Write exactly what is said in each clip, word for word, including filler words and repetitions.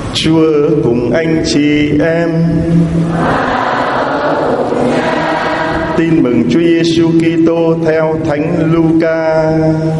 Chúa ở cùng anh chị em. Tin mừng Chúa Giêsu Kitô theo Thánh Luca.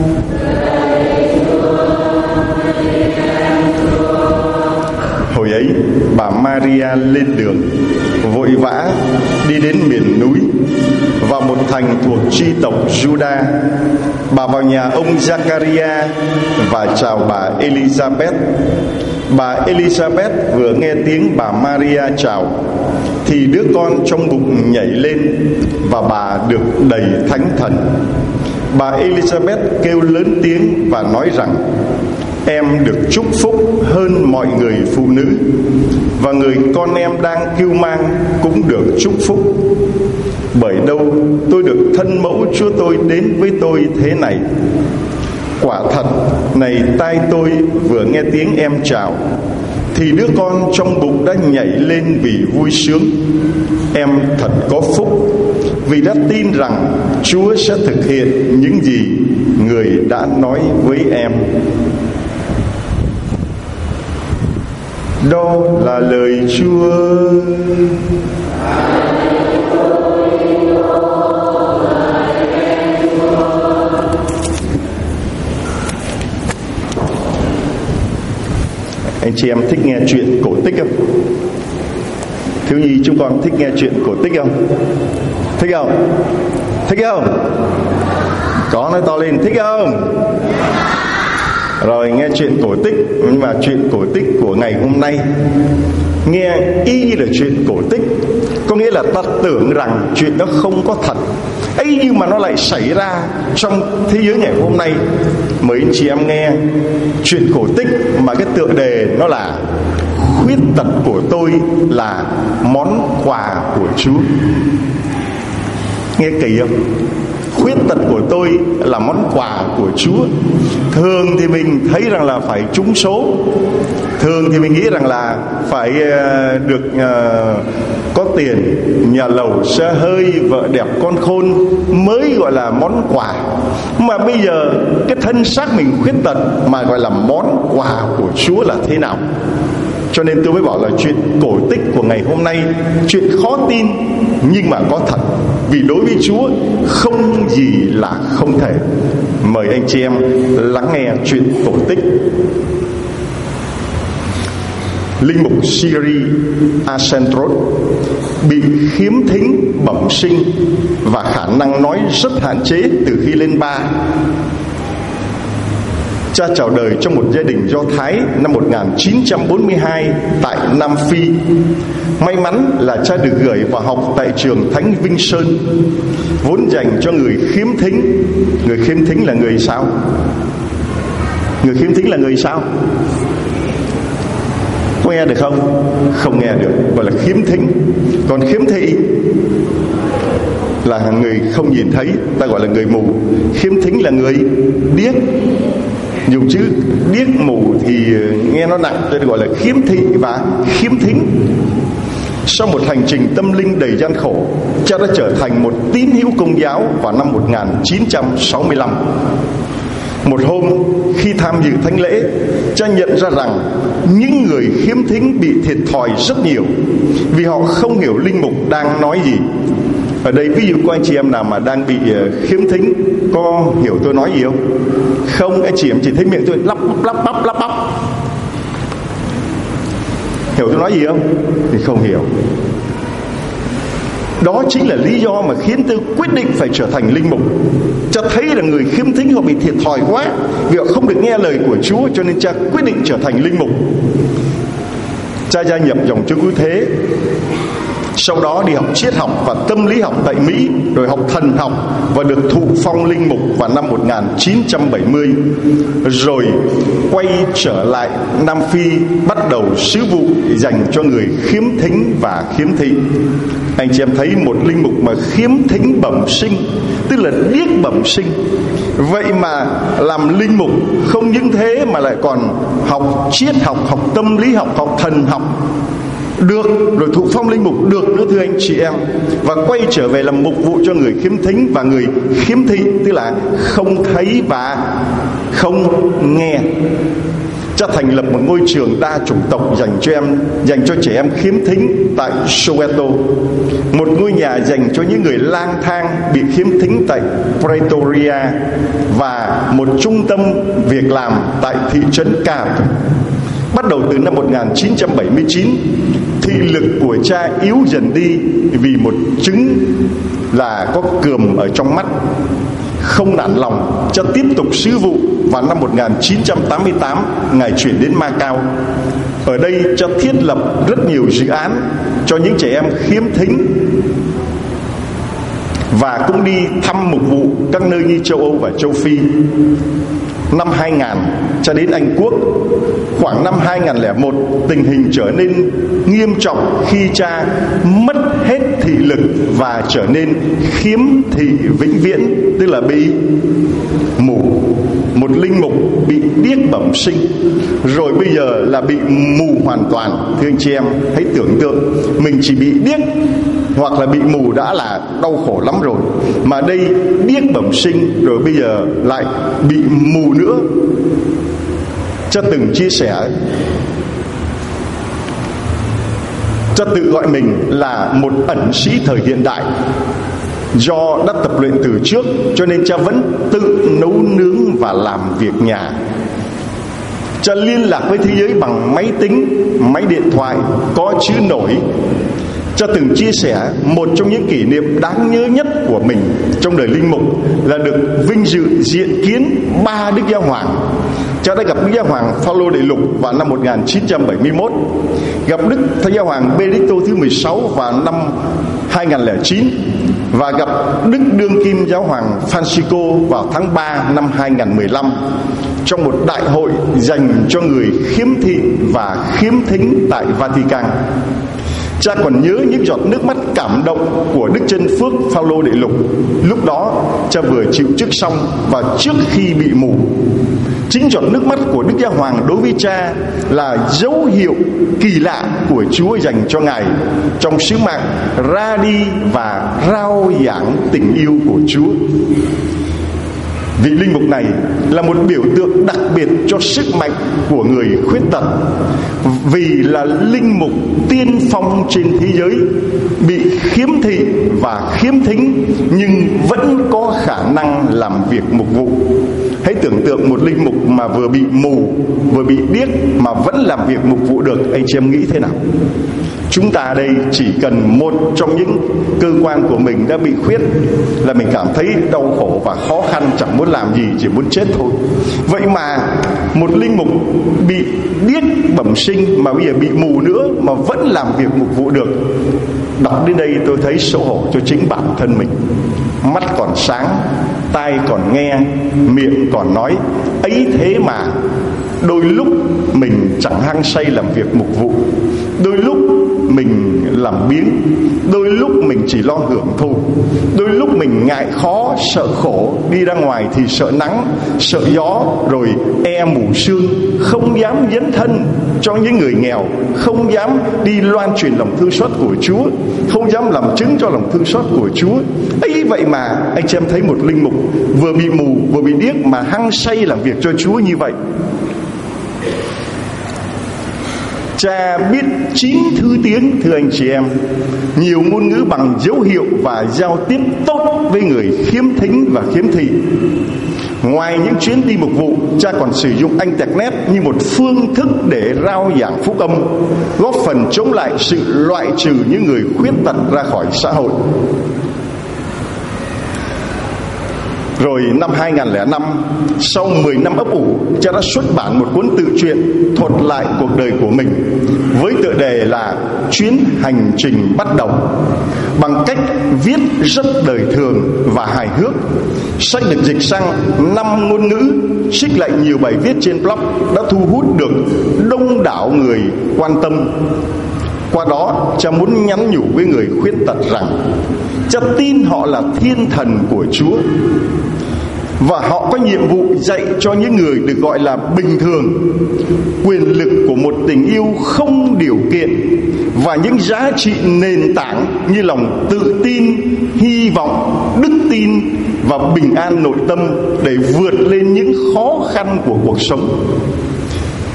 Hồi ấy, bà Maria lên đường vội vã đi đến miền núi, vào một thành thuộc chi tộc Juda. Bà vào nhà ông Zacharia và chào bà Elizabeth. Bà Elizabeth vừa nghe tiếng bà Maria chào thì đứa con trong bụng nhảy lên và bà được đầy Thánh Thần. Bà Elizabeth kêu lớn tiếng và nói rằng: em được chúc phúc hơn mọi người phụ nữ, và người con em đang cưu mang cũng được chúc phúc. Bởi đâu tôi được thân mẫu Chúa tôi đến với tôi thế này? Quả thật, này tai tôi vừa nghe tiếng em chào thì đứa con trong bụng đã nhảy lên vì vui sướng. Em thật có phúc, vì đã tin rằng Chúa sẽ thực hiện những gì người đã nói với em. Đó là lời Chúa. Anh chị em thích nghe chuyện cổ tích không? Thiếu nhi chúng con thích nghe chuyện cổ tích không? Thích không? Thích không? Có nói to lên, thích không? Rồi nghe chuyện cổ tích, nhưng mà chuyện cổ tích của ngày hôm nay nghe y như là chuyện cổ tích, có nghĩa là ta tưởng rằng chuyện đó không có thật ấy, nhưng mà nó lại xảy ra trong thế giới ngày hôm nay. Mời anh chị em nghe chuyện cổ tích mà cái tựa đề nó là khuyết tật của tôi là món quà của Chúa. Nghe kỳ không? Khuyết tật của tôi là món quà của Chúa. Thường thì mình thấy rằng là phải trúng số, thường thì mình nghĩ rằng là phải được uh, có tiền, nhà lầu, xe hơi, vợ đẹp, con khôn mới gọi là món quà. Mà bây giờ cái thân xác mình khuyết tật mà gọi là món quà của Chúa là thế nào? Cho nên tôi mới bảo là chuyện cổ tích của ngày hôm nay, chuyện khó tin nhưng mà có thật. Vì đối với Chúa không gì là không thể. Mời anh chị em lắng nghe chuyện cổ tích. Linh mục Syria Ascentros bị khiếm thính bẩm sinh và khả năng nói rất hạn chế từ khi lên ba. Cha chào đời trong một gia đình Do Thái năm một nghìn chín trăm bốn mươi hai tại Nam Phi. May mắn là cha được gửi vào học tại trường Thánh Vinh Sơn, vốn dành cho người khiếm thính. Người khiếm thính là người sao? Người khiếm thính là người sao? Có nghe được không? Không nghe được, gọi là khiếm thính. Còn khiếm thị là người không nhìn thấy, ta gọi là người mù. Khiếm thính là người điếc. Dùng chữ điếc mù thì nghe nó nặng, cho nên gọi là khiếm thị và khiếm thính. Sau một hành trình tâm linh đầy gian khổ, cha đã trở thành một tín hữu Công giáo vào năm một nghìn chín trăm sáu mươi lăm. Một hôm khi tham dự thánh lễ, cha nhận ra rằng những người khiếm thính bị thiệt thòi rất nhiều vì họ không hiểu linh mục đang nói gì. Ở đây ví dụ có anh chị em nào mà đang bị khiếm thính, có hiểu tôi nói gì không? Không, anh chị em chỉ thấy miệng tôi lắp lắp bắp lắp bắp. Hiểu tôi nói gì không? Thì không hiểu. Đó chính là lý do mà khiến tôi quyết định phải trở thành linh mục. Cha thấy là người khiếm thính họ bị thiệt thòi quá vì họ không được nghe lời của Chúa, cho nên cha quyết định trở thành linh mục. Cha gia nhập dòng Chúa Cứu Thế, sau đó đi học triết học và tâm lý học tại Mỹ, rồi học thần học và được thụ phong linh mục vào năm một nghìn chín trăm bảy mươi, rồi quay trở lại Nam Phi bắt đầu sứ vụ dành cho người khiếm thính và khiếm thị. Anh chị em thấy một linh mục mà khiếm thính bẩm sinh, tức là điếc bẩm sinh, vậy mà làm linh mục không những thế mà lại còn học triết học, học tâm lý học, học thần học, được rồi thụ phong linh mục được nữa thưa anh chị em, và quay trở về làm mục vụ cho người khiếm thính và người khiếm thị, tức là không thấy và không nghe. Cha thành lập một ngôi trường đa chủng tộc dành cho em dành cho trẻ em khiếm thính tại Soweto, một ngôi nhà dành cho những người lang thang bị khiếm thính tại Pretoria, và một trung tâm việc làm tại thị trấn Cape. Bắt đầu từ năm một nghìn chín trăm bảy mươi chín, thị lực của cha yếu dần đi vì một chứng là có cườm ở trong mắt. Không nản lòng, cha tiếp tục sứ vụ. Vào năm một nghìn chín trăm tám mươi tám, Ngài chuyển đến Macau. Ở đây cha thiết lập rất nhiều dự án cho những trẻ em khiếm thính, và cũng đi thăm mục vụ các nơi như châu Âu và châu Phi. Năm hai nghìn, cha đến Anh Quốc. Khoảng năm hai nghìn lẻ một, tình hình trở nên nghiêm trọng khi cha mất hết thị lực và trở nên khiếm thị vĩnh viễn, tức là bị mù. Một linh mục bị điếc bẩm sinh, rồi bây giờ là bị mù hoàn toàn. Thưa anh chị em, hãy tưởng tượng mình chỉ bị điếc hoặc là bị mù đã là đau khổ lắm rồi, mà đây điếc bẩm sinh rồi bây giờ lại bị mù nữa. Cha từng chia sẻ, cha tự gọi mình là một ẩn sĩ thời hiện đại. Do đã tập luyện từ trước cho nên cha vẫn tự nấu nướng và làm việc nhà. Cha liên lạc với thế giới bằng máy tính, máy điện thoại có chữ nổi. Cha từng chia sẻ một trong những kỷ niệm đáng nhớ nhất của mình trong đời linh mục là được vinh dự diện kiến ba Đức Giáo Hoàng. Cha đã gặp Đức Giáo Hoàng Phaolô Đệ Lục vào năm một nghìn chín trăm bảy mươi mốt, gặp Đức Thánh Giáo Hoàng Benedicto thứ mười sáu vào năm hai nghìn lẻ chín, và gặp Đức Đương Kim Giáo Hoàng Francisco vào tháng ba năm hai nghìn mười lăm trong một đại hội dành cho người khiếm thị và khiếm thính tại Vatican. Cha còn nhớ những giọt nước mắt cảm động của Đức Chân Phước Phaolô Đệ Lục. Lúc đó cha vừa chịu chức xong và trước khi bị mù. Chính giọt nước mắt của Đức Giáo Hoàng đối với cha là dấu hiệu kỳ lạ của Chúa dành cho Ngài trong sứ mạng ra đi và rao giảng tình yêu của Chúa. Vị linh mục này là một biểu tượng đặc biệt cho sức mạnh của người khuyết tật, vì là linh mục tiên phong trên thế giới, bị khiếm thị và khiếm thính nhưng vẫn có khả năng làm việc mục vụ. Hãy tưởng tượng một linh mục mà vừa bị mù, vừa bị điếc mà vẫn làm việc mục vụ được, anh chị em nghĩ thế nào? Chúng ta đây chỉ cần một trong những cơ quan của mình đã bị khuyết là mình cảm thấy đau khổ và khó khăn, chẳng muốn làm gì, chỉ muốn chết thôi. Vậy mà một linh mục bị điếc bẩm sinh mà bây giờ bị mù nữa mà vẫn làm việc mục vụ được. Đọc đến đây tôi thấy xấu hổ cho chính bản thân mình. Mắt còn sáng, tai còn nghe, miệng còn nói, ấy thế mà đôi lúc mình chẳng hăng say làm việc mục vụ, đôi lúc mình làm biếng, đôi lúc mình chỉ lo hưởng thụ, đôi lúc mình ngại khó, sợ khổ, đi ra ngoài thì sợ nắng, sợ gió, rồi e mù sương, không dám dấn thân cho những người nghèo, không dám đi loan truyền lòng thương xót của Chúa, không dám làm chứng cho lòng thương xót của Chúa. Ấy vậy mà anh chị em thấy một linh mục vừa bị mù vừa bị điếc mà hăng say làm việc cho Chúa như vậy. Cha biết chín thứ tiếng, thưa anh chị em, nhiều ngôn ngữ bằng dấu hiệu và giao tiếp tốt với người khiếm thính và khiếm thị. Ngoài những chuyến đi mục vụ, cha còn sử dụng internet như một phương thức để rao giảng phúc âm, góp phần chống lại sự loại trừ những người khuyết tật ra khỏi xã hội. Rồi năm hai nghìn lẻ năm, sau mười năm ấp ủ, cha đã xuất bản một cuốn tự truyện thuật lại cuộc đời của mình với tựa đề là Chuyến hành trình bắt đầu, bằng cách viết rất đời thường và hài hước. Sách được dịch sang năm ngôn ngữ, trích lại nhiều bài viết trên blog, đã thu hút được đông đảo người quan tâm. Qua đó, cha muốn nhắn nhủ với người khuyết tật rằng cha tin họ là thiên thần của Chúa, và họ có nhiệm vụ dạy cho những người được gọi là bình thường quyền lực của một tình yêu không điều kiện và những giá trị nền tảng như lòng tự tin, hy vọng, đức tin và bình an nội tâm để vượt lên những khó khăn của cuộc sống.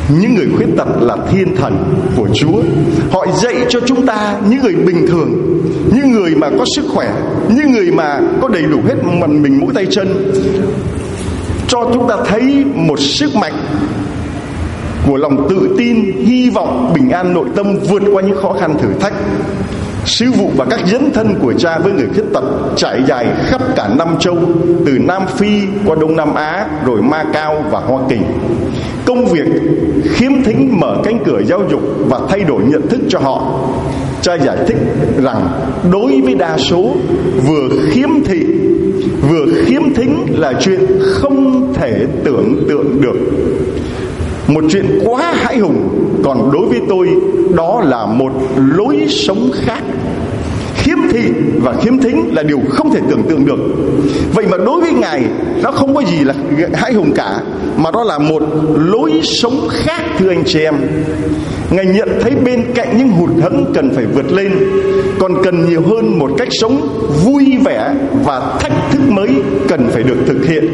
Những người khuyết tật là thiên thần của Chúa. Họ dạy cho chúng ta, những người bình thường, những người mà có sức khỏe, những người mà có đầy đủ hết mặt mình mũi tay chân, cho chúng ta thấy một sức mạnh của lòng tự tin, hy vọng, bình an nội tâm vượt qua những khó khăn thử thách. Sứ vụ và các dấn thân của cha với người khuyết tật trải dài khắp cả năm châu, từ Nam Phi qua Đông Nam Á, rồi Macau và Hoa Kỳ. Công việc khiếm thính mở cánh cửa giáo dục và thay đổi nhận thức cho họ. Cha giải thích rằng đối với đa số, vừa khiếm thị vừa khiếm thính là chuyện không thể tưởng tượng được, một chuyện quá hãi hùng. Còn đối với tôi, đó là một lối sống khác. Khiếm thị và khiếm thính là điều không thể tưởng tượng được. Vậy mà đối với Ngài, nó không có gì là hãi hùng cả, mà đó là một lối sống khác, thưa anh chị em. Ngài nhận thấy bên cạnh những hụt hẫng cần phải vượt lên, còn cần nhiều hơn một cách sống vui vẻ và thách thức mới cần phải được thực hiện.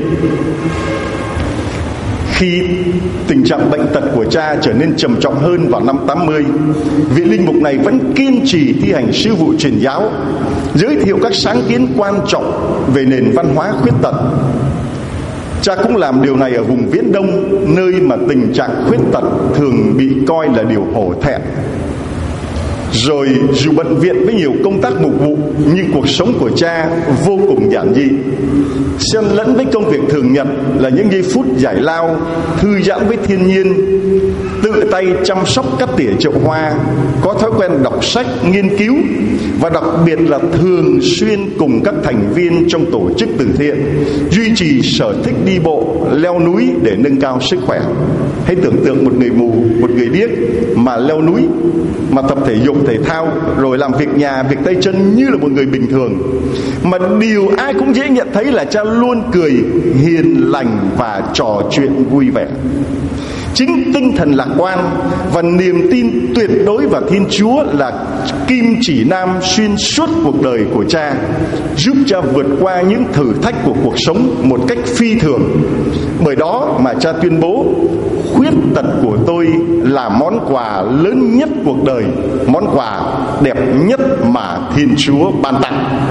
Khi tình trạng bệnh tật của cha trở nên trầm trọng hơn vào năm tám mươi, vị linh mục này vẫn kiên trì thi hành sứ vụ truyền giáo, giới thiệu các sáng kiến quan trọng về nền văn hóa khuyết tật. Cha cũng làm điều này ở vùng Viễn Đông, nơi mà tình trạng khuyết tật thường bị coi là điều hổ thẹn. Rồi dù bận viện với nhiều công tác mục vụ, nhưng cuộc sống của cha vô cùng giản dị. Xen lẫn với công việc thường nhật là những giây phút giải lao, thư giãn với thiên nhiên, tự tay chăm sóc cắt tỉa chậu hoa, có thói quen đọc sách, nghiên cứu, và đặc biệt là thường xuyên cùng các thành viên trong tổ chức từ thiện duy trì sở thích đi bộ, leo núi để nâng cao sức khỏe. Hãy tưởng tượng một người mù, một người điếc mà leo núi, mà tập thể dục thể thao, rồi làm việc nhà, việc tay chân như là một người bình thường. Mà điều ai cũng dễ nhận thấy là cha luôn cười, hiền lành và trò chuyện vui vẻ. Chính tinh thần lạc quan và niềm tin tuyệt đối vào Thiên Chúa là kim chỉ nam xuyên suốt cuộc đời của cha, giúp cha vượt qua những thử thách của cuộc sống một cách phi thường. Bởi đó mà cha tuyên bố, khuyết tật của tôi là món quà lớn nhất cuộc đời, món quà đẹp nhất mà Thiên Chúa ban tặng.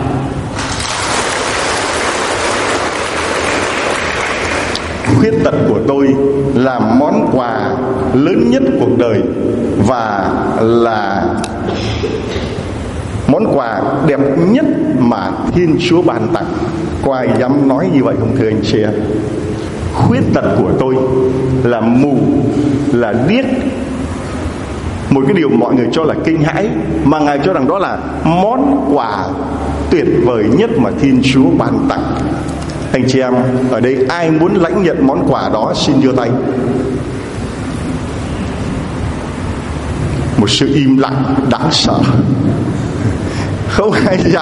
Khuyết tật của tôi là món quà lớn nhất cuộc đời và là món quà đẹp nhất mà Thiên Chúa ban tặng. Có ai dám nói như vậy không thưa anh chị em? Khuyết tật của tôi là mù, là điếc, một cái điều mọi người cho là kinh hãi, mà Ngài cho rằng đó là món quà tuyệt vời nhất mà Thiên Chúa ban tặng. Anh chị em ở đây ai muốn lãnh nhận món quà đó xin giơ tay. Một sự im lặng đáng sợ. Không ai dám,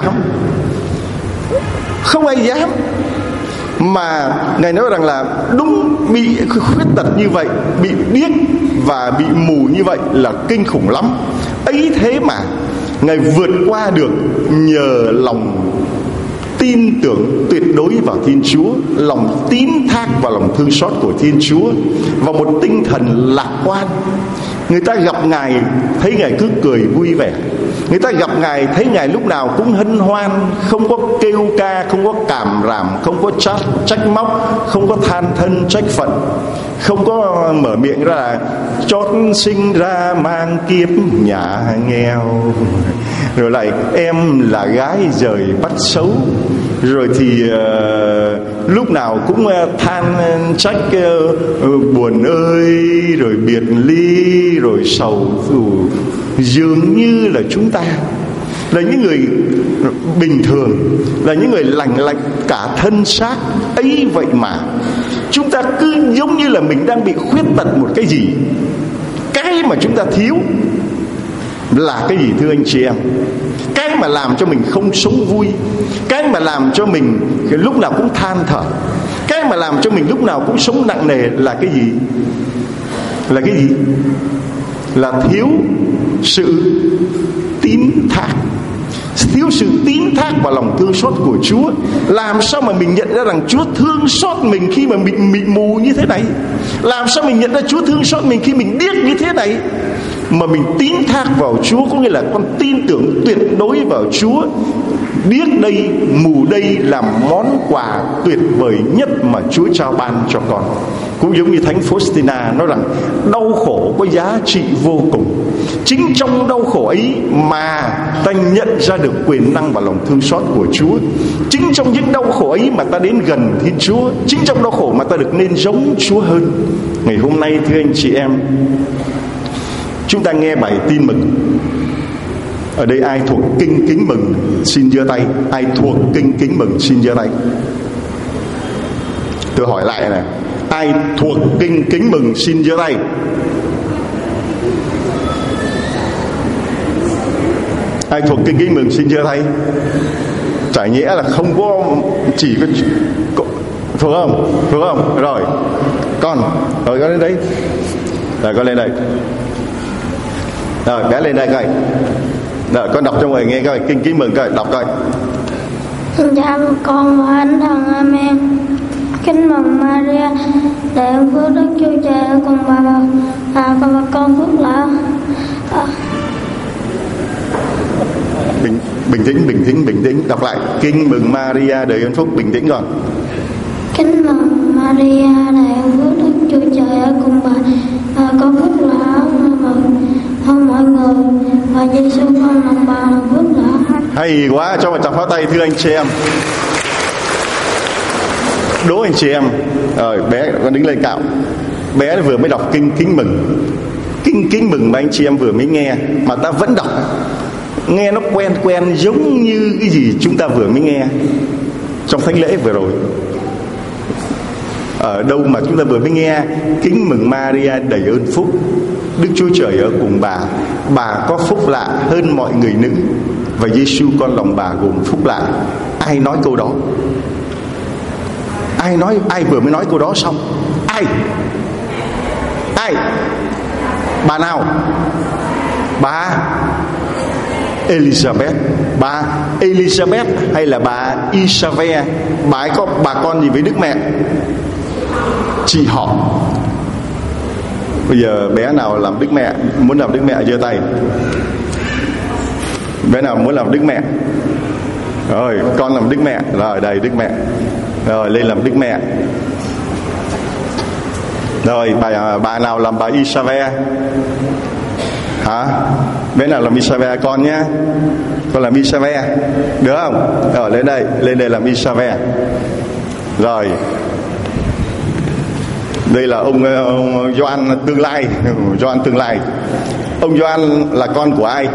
không ai dám. Mà Ngài nói rằng là đúng, bị khuyết tật như vậy, bị điếc và bị mù như vậy là kinh khủng lắm. Ấy thế mà Ngài vượt qua được nhờ lòng tin tưởng tuyệt đối vào Thiên Chúa, lòng tín thác vào lòng thương xót của Thiên Chúa, và một tinh thần lạc quan. Người ta gặp Ngài thấy Ngài cứ cười vui vẻ, người ta gặp Ngài thấy Ngài lúc nào cũng hân hoan, không có kêu ca, không có cảm ràm, không có trách, trách móc, không có than thân trách phận, không có mở miệng ra là chót sinh ra mang kiếp nhà nghèo, rồi lại em là gái rời bắt xấu, rồi thì uh, lúc nào cũng uh, than trách uh, buồn ơi, rồi biệt ly, rồi sầu dù. Dường như là chúng ta là những người bình thường, là những người lành lạnh cả thân xác ấy, vậy mà chúng ta cứ giống như là mình đang bị khuyết tật một cái gì. Cái mà chúng ta thiếu là cái gì thưa anh chị em? Cái mà làm cho mình không sống vui, cái mà làm cho mình lúc nào cũng than thở, cái mà làm cho mình lúc nào cũng sống nặng nề là cái gì? Là cái gì? Là thiếu sự tín thác. Thiếu sự tín thác vào lòng thương xót của Chúa. Làm sao mà mình nhận ra rằng Chúa thương xót mình khi mà mình bị mù như thế này? Làm sao mình nhận ra Chúa thương xót mình khi mình điếc như thế này? Mà mình tín thác vào Chúa, có nghĩa là con tin tưởng tuyệt đối vào Chúa. Điếc đây, mù đây là món quà tuyệt vời nhất mà Chúa trao ban cho con. Cũng giống như Thánh Faustina nói rằng đau khổ có giá trị vô cùng. Chính trong đau khổ ấy mà ta nhận ra được quyền năng và lòng thương xót của Chúa. Chính trong những đau khổ ấy mà ta đến gần Thiên Chúa. Chính trong đau khổ mà ta được nên giống Chúa hơn. Ngày hôm nay thưa anh chị em, chúng ta nghe bài tin mừng. Ở đây ai thuộc kinh kính mừng xin giơ tay. Ai thuộc kinh kính mừng xin giơ tay. Tôi hỏi lại này, ai thuộc kinh kính mừng xin giơ tay. Ai thuộc kinh kính mừng xin giơ tay. Chả nghĩa là không có, chỉ có, có thuộc không? Thuộc không? Rồi con, rồi con lên đấy. Rồi con lên đây. Rồi bé lên đây coi. Rồi con đọc cho mọi người nghe coi, kinh kính mừng coi, đọc coi. Dạ con và anh thần amen. Kính mừng Maria, đại ơn phước Đức Chúa Trời ở cùng bà à, con và con phước lạ. À. Bình, bình tĩnh, bình tĩnh, bình tĩnh. Đọc lại, kinh mừng Maria, đầy ơn phúc, bình tĩnh con. Kính mừng Maria, đại ơn phước Đức Chúa Trời ở cùng bà à, con phước lạ mừng hơn mọi người và Giêsu con lòng bà là phước lạ. Hay quá, cho một tràng pháo tay thưa anh chị em. Đố anh chị em. Rồi bé con đứng lên cạo. Bé vừa mới đọc kinh kính mừng. Kinh kính mừng mà anh chị em vừa mới nghe mà ta vẫn đọc. Nghe nó quen quen giống như cái gì chúng ta vừa mới nghe trong thánh lễ vừa rồi. Ở đâu mà chúng ta vừa mới nghe kính mừng Maria đầy ơn phúc, Đức Chúa Trời ở cùng bà, bà có phúc lạ hơn mọi người nữ, và Giêsu con lòng bà gồm phúc lạ. Ai nói câu đó? Ai nói? Ai vừa mới nói câu đó xong? Ai? Ai? Bà nào? Bà Elizabeth. Bà Elizabeth hay là bà Isabel? Bà ấy có bà con gì với Đức Mẹ? Chị họ. Bây giờ bé nào làm Đức Mẹ, muốn làm Đức Mẹ giơ tay. Bé nào muốn làm Đức Mẹ? Rồi con làm Đức Mẹ. Rồi đây Đức Mẹ. Rồi lên làm Đức Mẹ. Rồi bà, bà nào làm bà Isabel? Hả? Bé nào làm Isabel con nhé. Con làm Isabel được không? Rồi lên đây, lên đây làm Isabel. Rồi đây là ông, ông Gioan tương lai. Gioan tương lai. Ông Gioan là con của ai?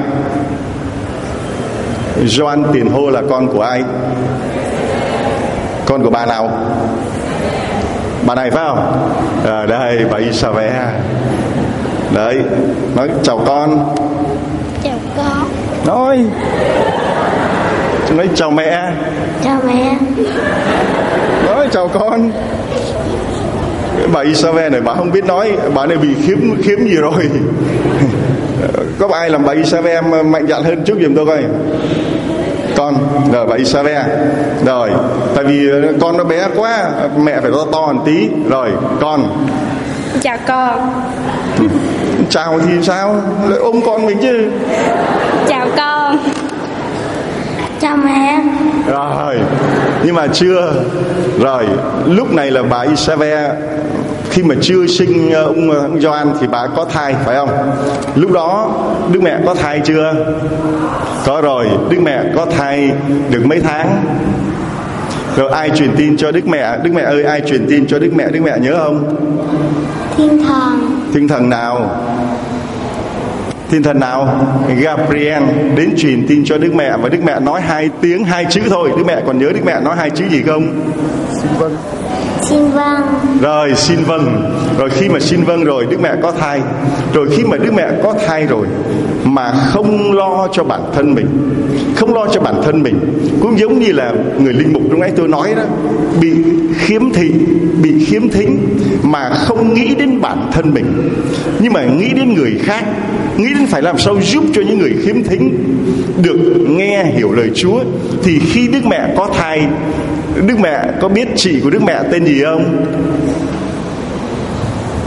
Gioan tiền hô là con của ai? Con của bà nào? Bà này phải không? À, đây bà Isabel. Đấy, nói chào con. Chào con. Nói nói chào mẹ. Chào mẹ. Nói chào con. Bà Isabel này bà không biết nói, bà này bị khiếm khiếm gì rồi. Có ai làm bà Isabel mạnh dạn hơn chút giùm tôi coi. Con, rồi bà Isabel. Rồi, tại vì con nó bé quá, mẹ phải to to một tí. Rồi, con. Chào con. Chào thì sao? Lại ôm con mình chứ. Chào con. Chào mẹ. Rồi, nhưng mà chưa. Rồi, lúc này là bà Isabel khi mà chưa sinh ông, ông Gioan thì bà có thai phải không? Lúc đó Đức Mẹ có thai chưa? Có rồi. Đức Mẹ có thai được mấy tháng? Rồi ai truyền tin cho Đức Mẹ? Đức Mẹ ơi, ai truyền tin cho Đức Mẹ? Đức Mẹ nhớ không? Thiên thần. Thiên thần nào? Thiên thần nào? Gabriel đến truyền tin cho Đức Mẹ, và Đức Mẹ nói hai tiếng, hai chữ thôi. Đức Mẹ còn nhớ Đức Mẹ nói hai chữ gì không? Xin vâng. Xin vâng. Rồi xin vâng. Rồi khi mà xin vâng rồi Đức Mẹ có thai. Rồi khi mà Đức Mẹ có thai rồi mà không lo cho bản thân mình, không lo cho bản thân mình, cũng giống như là người linh mục lúc nãy tôi nói đó, bị khiếm thị, bị khiếm thính mà không nghĩ đến bản thân mình, nhưng mà nghĩ đến người khác, nghĩ đến phải làm sao giúp cho những người khiếm thính được nghe hiểu lời Chúa. Thì khi Đức Mẹ có thai, Đức Mẹ có biết chị của Đức Mẹ tên gì không?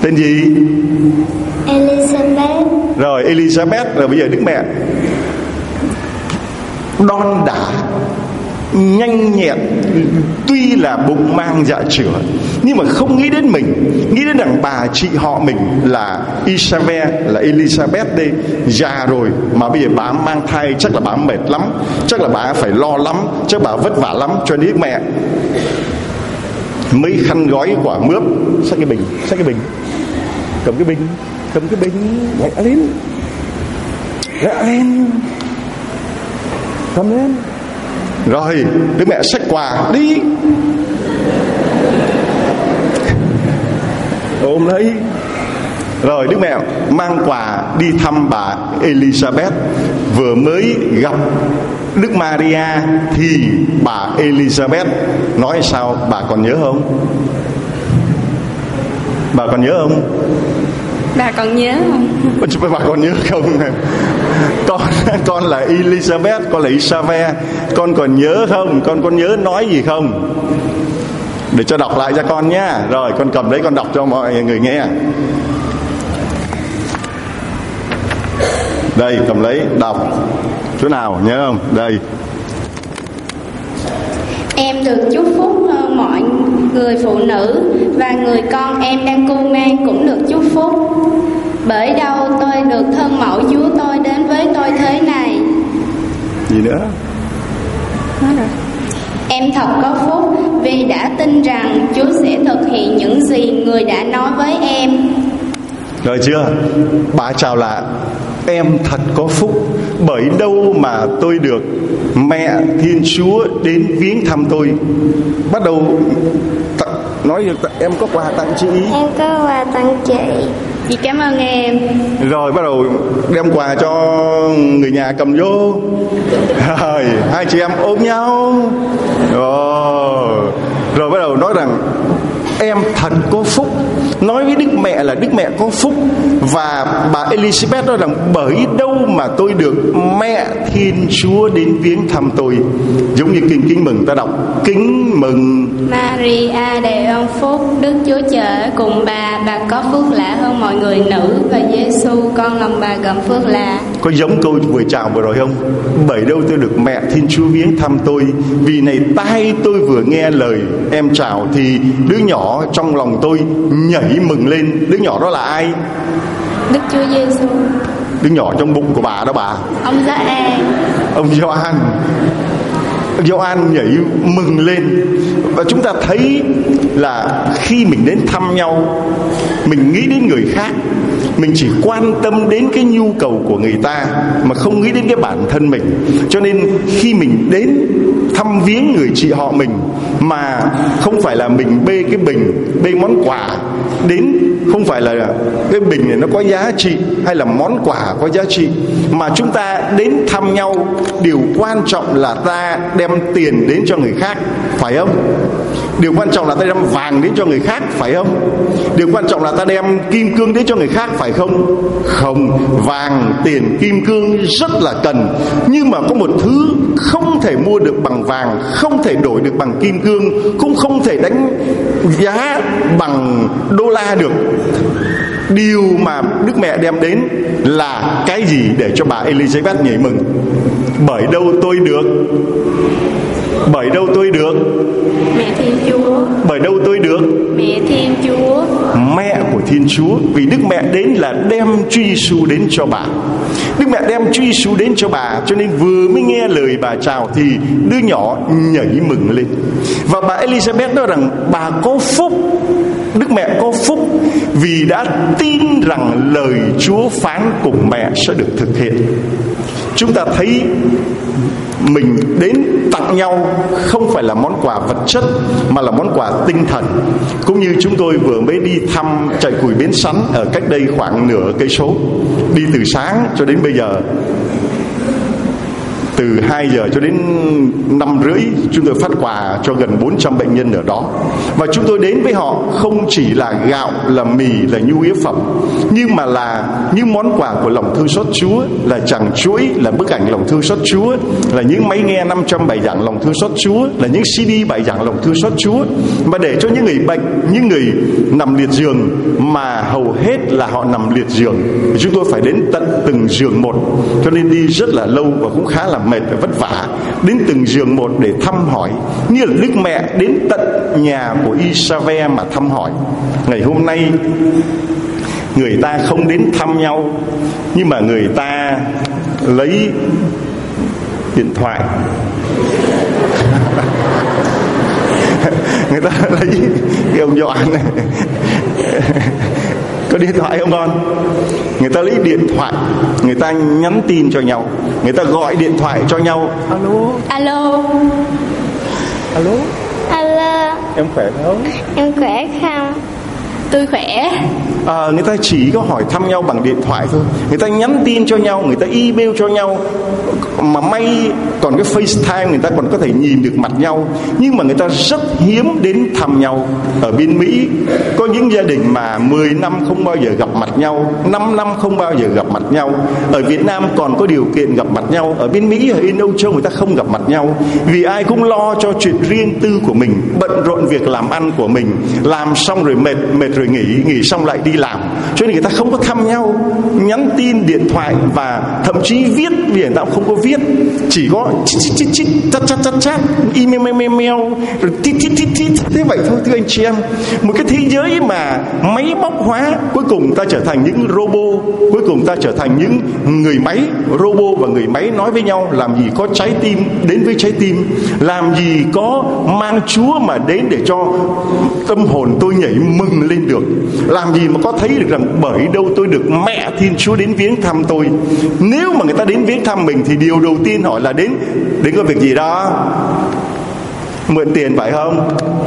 Tên gì? Elizabeth. Rồi Elizabeth. Rồi bây giờ Đức Mẹ đon đả, nhanh nhẹn, tuy là bụng mang dạ chửa nhưng mà không nghĩ đến mình, nghĩ đến đàn bà chị họ mình là Isabel, là Elizabeth đây, già rồi mà bây giờ bà mang thai, chắc là bà mệt lắm, chắc là bà phải lo lắm, chắc bà vất vả lắm. Cho nên Đức Mẹ mấy khăn gói quả mướp, xách cái bình, xách cái bình, cầm cái bình, cầm cái bình, lẹ lên, lẹ lên, cầm lên. Rồi Đức Mẹ xách quà đi, ôm lấy. Rồi Đức Mẹ mang quà đi thăm bà Elizabeth. Vừa mới gặp Đức Maria thì bà Elizabeth nói sao, bà còn nhớ không? Bà còn nhớ không? Bà còn nhớ không? Bà còn nhớ không? Con con là Elizabeth, con là Isabel, con còn nhớ không? Con con nhớ nói gì không? Để cho đọc lại cho con nhá. Rồi con cầm đấy, con đọc cho mọi người nghe. Đây, cầm lấy đọc. Chỗ nào nhớ không? Đây. Em được chúc phúc hơn mọi người phụ nữ, và người con em đang cưu mang cũng được chúc phúc. Bởi đâu tôi được thân mẫu Chúa tôi đến với tôi thế này. Gì nữa? Nói rồi. Em thật có phúc vì đã tin rằng Chúa sẽ thực hiện những gì người đã nói với em. Rồi chưa? Bà chào là em thật có phúc, bởi đâu mà tôi được mẹ Thiên Chúa đến viếng thăm tôi. Bắt đầu tặng, nói em có quà tặng chị. Em có quà tặng chị. Chị cảm ơn em. Rồi bắt đầu đem quà cho người nhà cầm vô. Rồi hai chị em ôm nhau. Rồi, rồi bắt đầu nói rằng em thật có phúc, nói với Đức Mẹ là Đức Mẹ có phúc. Và bà Elizabeth nói rằng bởi đâu mà tôi được mẹ Thiên Chúa đến viếng thăm tôi. Giống như kinh kính mừng ta đọc: kính mừng Maria đầy ơn phúc, Đức Chúa Trời ở cùng bà, bà có phước lạ hơn mọi người nữ, và Giêsu con lòng bà gồm phước lạ. Có giống câu vừa chào vừa rồi không? Bởi đâu tôi được mẹ Thiên Chúa viếng thăm tôi, vì này tai tôi vừa nghe lời em chào thì đứa nhỏ trong lòng tôi nhảy mừng lên. Đứa nhỏ đó là ai? Đức Chúa Giêsu. Đứa nhỏ trong bụng của bà đó bà. Ông Gioan. Ông Gioan. Gioan nhảy mừng lên. Và chúng ta thấy là khi mình đến thăm nhau, mình nghĩ đến người khác, mình chỉ quan tâm đến cái nhu cầu của người ta mà không nghĩ đến cái bản thân mình. Cho nên khi mình đến thăm viếng người chị họ mình mà không phải là mình bê cái bình, bê món quà đến, không phải là cái bình này nó có giá trị hay là món quà có giá trị, mà chúng ta đến thăm nhau, điều quan trọng là ta đem tiền đến cho người khác, phải không? Điều quan trọng là ta đem vàng đến cho người khác, phải không? Điều quan trọng là ta đem kim cương đến cho người khác, phải không? Không, vàng, tiền, kim cương rất là cần, nhưng mà có một thứ không thể mua được bằng vàng, không thể đổi được bằng kim cương, cũng không thể đánh giá bằng đô la được. Điều mà Đức Mẹ đem đến là cái gì để cho bà Elizabeth nhảy mừng? Bởi đâu tôi được Bởi đâu tôi được Mẹ Thiên Chúa. Bởi đâu tôi được Mẹ Thiên Chúa. Mẹ của Thiên Chúa. Vì Đức Mẹ đến là đem Chúa Giêsu đến cho bà. Đức Mẹ đem Chúa Giêsu đến cho bà, cho nên vừa mới nghe lời bà chào thì đứa nhỏ nhảy mừng lên. Và bà Elizabeth nói rằng bà có phúc, Đức Mẹ có phúc vì đã tin rằng lời Chúa phán cùng mẹ sẽ được thực hiện. Chúng ta thấy mình đến tặng nhau không phải là món quà vật chất mà là món quà tinh thần. Cũng như chúng tôi vừa mới đi thăm trại củi Bến Sắn ở cách đây khoảng nửa cây số, đi từ sáng cho đến bây giờ. Từ hai giờ cho đến năm rưỡi chúng tôi phát quà cho gần bốn trăm bệnh nhân ở đó. Và chúng tôi đến với họ không chỉ là gạo, là mì, là nhu yếu phẩm, nhưng mà là những món quà của lòng thương xót Chúa, là chằng chuỗi, là bức ảnh lòng thương xót Chúa, là những máy nghe năm trăm bài giảng lòng thương xót Chúa, là những xê đê bài giảng lòng thương xót Chúa. Mà để cho những người bệnh, những người nằm liệt giường, mà hầu hết là họ nằm liệt giường, chúng tôi phải đến tận từng giường một, cho nên đi rất là lâu và cũng khá là mệt và vất vả. Đến từng giường một để thăm hỏi, như là Đức Mẹ đến tận nhà của Isave mà thăm hỏi. Ngày hôm nay người ta không đến thăm nhau, nhưng mà người ta lấy điện thoại người ta lấy cái ông Doãn này có điện thoại không con? Người ta lấy điện thoại, người ta nhắn tin cho nhau, người ta gọi điện thoại cho nhau. Alo. Alo. Alo. Alo. Em khỏe không? Em khỏe không? Tôi khỏe. À, người ta chỉ có hỏi thăm nhau bằng điện thoại thôi. Người ta nhắn tin cho nhau, người ta email cho nhau. Mà may còn cái FaceTime, người ta còn có thể nhìn được mặt nhau. Nhưng mà người ta rất hiếm đến thăm nhau. Ở bên Mỹ có những gia đình mà mười năm không bao giờ gặp mặt nhau, năm năm không bao giờ gặp mặt nhau. Ở Việt Nam còn có điều kiện gặp mặt nhau. Ở bên Mỹ, ở bên Âu Châu người ta không gặp mặt nhau, vì ai cũng lo cho chuyện riêng tư của mình, bận rộn việc làm ăn của mình, làm xong rồi mệt, mệt rồi nghỉ, nghỉ xong lại đi làm. Cho nên người ta không có thăm nhau, nhắn tin, điện thoại, và thậm chí viết, vì người ta cũng không có viết, chỉ có chít chít chít chít, chat chat chat chat, email email email, rồi tít tít tít tít, thế vậy thôi. Thưa anh chị em, một cái thế giới mà máy móc hóa, cuối cùng ta trở thành những robot, cuối cùng ta trở thành những người máy. Robot và người máy nói với nhau, làm gì có trái tim đến với trái tim, làm gì có mang Chúa mà đến để cho tâm hồn tôi nhảy mừng lên được, làm gì mà có thấy được rằng bởi đâu tôi được mẹ Thiên Chúa đến viếng thăm tôi. Nếu mà người ta đến viếng thăm mình thì điều đầu tiên hỏi là đến đến có việc gì đó, mượn tiền phải không,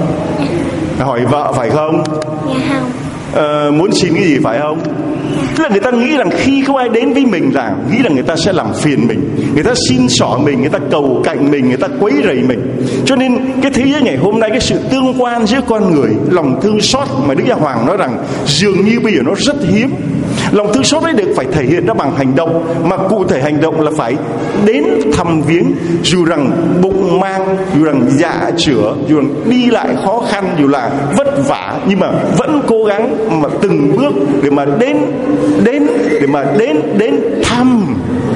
hỏi vợ phải không, Dạ không. ờ, muốn xin cái gì phải không. Tức là người ta nghĩ rằng khi không ai đến với mình là nghĩ rằng người ta sẽ làm phiền mình, người ta xin xỏ mình, người ta cầu cạnh mình, người ta quấy rầy mình. Cho nên cái thế giới ngày hôm nay, cái sự tương quan giữa con người, lòng thương xót mà Đức Giáo Hoàng nói rằng dường như bây giờ nó rất hiếm. Lòng thương xót ấy được phải thể hiện ra bằng hành động, mà cụ thể hành động là phải đến thăm viếng, dù rằng bụng mang, dù rằng dạ chữa, dù rằng đi lại khó khăn, dù là vất vả, nhưng mà vẫn cố gắng mà từng bước để mà đến đến để mà đến đến thăm.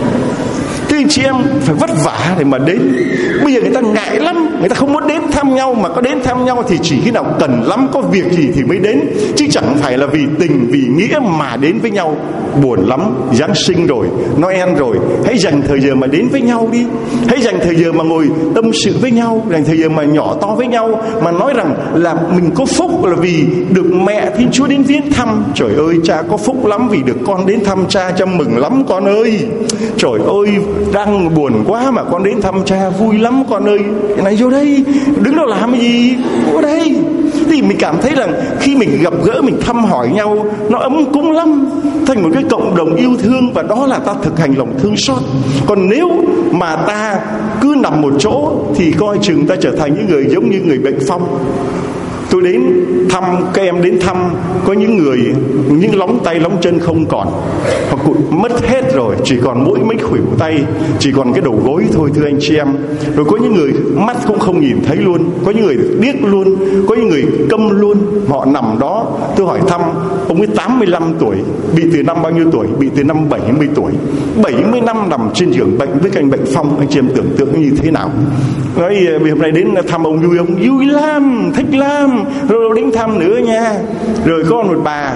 Thế anh chị em phải vất vả để mà đến. Bây giờ người ta ngại lắm, người ta không muốn đến thăm nhau, mà có đến thăm nhau thì chỉ khi nào cần lắm, có việc gì thì mới đến, chứ chẳng phải là vì tình vì nghĩa mà đến với nhau. Buồn lắm, Giáng sinh rồi, Noel rồi, hãy dành thời giờ mà đến với nhau đi. Hãy dành thời giờ mà ngồi tâm sự với nhau, dành thời giờ mà nhỏ to với nhau, mà nói rằng là mình có phúc là vì được mẹ Thiên Chúa đến viếng thăm. Trời ơi, cha có phúc lắm vì được con đến thăm cha, cha mừng lắm con ơi. Trời ơi, đang buồn quá mà con đến thăm cha, vui lắm con ơi. Này vô đây, đứng đó làm cái gì, vô đây. Thì mình cảm thấy rằng khi mình gặp gỡ, mình thăm hỏi nhau, nó ấm cúng lắm, thành một cái cộng đồng yêu thương, và đó là ta thực hành lòng thương xót. Còn nếu mà ta cứ nằm một chỗ thì coi chừng ta trở thành những người giống như người bệnh phong. Tôi đến thăm, các em đến thăm, có những người, những lóng tay lóng chân không còn, hoặc mất hết rồi, chỉ còn mỗi mấy khuỷu tay, chỉ còn cái đầu gối thôi, thưa anh chị em. Rồi có những người mắt cũng không nhìn thấy luôn, có những người điếc luôn, có những người câm luôn. Họ nằm đó, tôi hỏi thăm, ông ấy tám mươi lăm tuổi, bị từ năm bao nhiêu tuổi? Bị từ năm bảy mươi tuổi, bảy mươi năm nằm trên giường bệnh với cạnh bệnh phong. Anh chị em tưởng tượng như thế nào. Nói hôm nay đến thăm ông vui, ông vui lắm, thích lắm, rồi đến thăm nữa nha. Rồi có một bà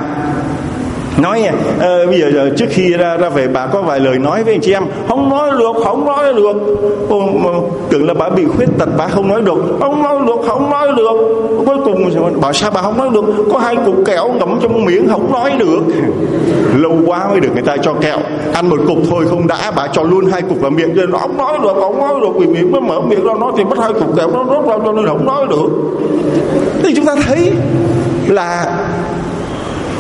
nói uh, bây giờ trước khi ra, ra về bà có vài lời nói với anh chị em. Không nói được, không nói được. Ô, tưởng là bà bị khuyết tật, bà không nói được. Không nói được, không nói được. Cuối cùng bảo sao bà không nói được? Có hai cục kẹo ngậm trong miệng, không nói được. Lâu quá mới được người ta cho kẹo. Ăn một cục thôi không đã, bà cho luôn hai cục vào miệng, cho nên không nói được, không nói được. Vì miệng mới mở miệng ra nói thì mất hai cục kẹo nó rốt ra, cho nên không nói được. Thì chúng ta thấy là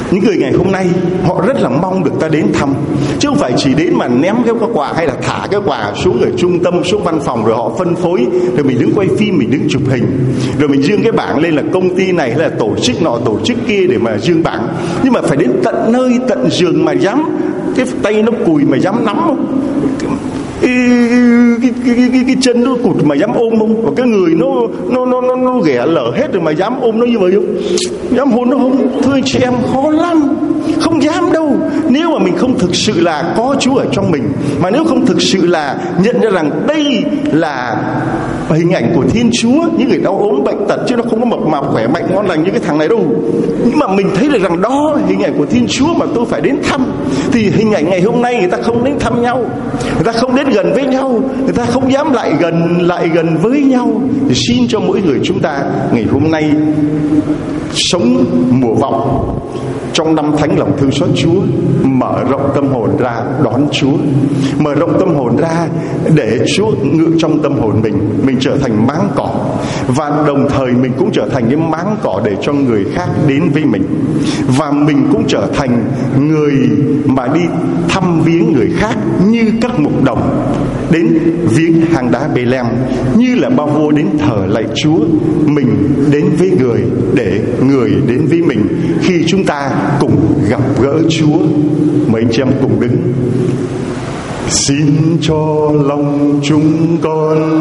Những người ngày hôm nay họ rất là mong được ta đến thăm, chứ không phải chỉ đến mà ném cái quà hay là thả cái quà xuống ở trung tâm, xuống văn phòng rồi họ phân phối, rồi mình đứng quay phim, mình đứng chụp hình, rồi mình dương cái bảng lên là công ty này hay là tổ chức nọ tổ chức kia để mà dương bảng. Nhưng mà phải đến tận nơi tận giường mà dám, cái tay nó cùi mà dám nắm không? Cái, cái, cái, cái, cái, cái chân nó cụt mà dám ôm không? Và cái người nó nó nó nó, nó ghẻ lở hết rồi mà dám ôm nó như vậy không? Dám hôn nó không? Thưa anh chị em, khó lắm, không dám đâu. Nếu mà mình không thực sự là có Chúa ở trong mình, mà nếu không thực sự là nhận ra rằng đây là hình ảnh của Thiên Chúa, những người đau ốm bệnh tật, chứ nó không có mập mạp khỏe mạnh ngon lành như cái thằng này đâu. Nhưng mà mình thấy được rằng đó là hình ảnh của Thiên Chúa mà tôi phải đến thăm, thì hình ảnh ngày hôm nay người ta không đến thăm nhau, người ta không đến gần với nhau, người ta không dám lại gần lại gần với nhau. Thì xin cho mỗi người chúng ta ngày hôm nay sống mùa vọng trong năm thánh lòng thương xót Chúa, mở rộng tâm hồn ra đón Chúa, mở rộng tâm hồn ra để Chúa ngự trong tâm hồn mình, mình trở thành máng cỏ, và đồng thời mình cũng trở thành cái máng cỏ để cho người khác đến với mình, và mình cũng trở thành người mà đi thăm viếng người khác như các mục đồng đến viếng hang đá Bê-lem, như là bao vua đến thờ lạy Chúa. Mình đến với người để người đến với mình khi chúng ta cùng gặp gỡ Chúa. Mời anh chị em cùng đứng. Xin cho lòng chúng con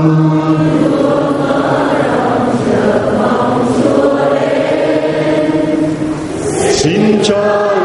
xin cho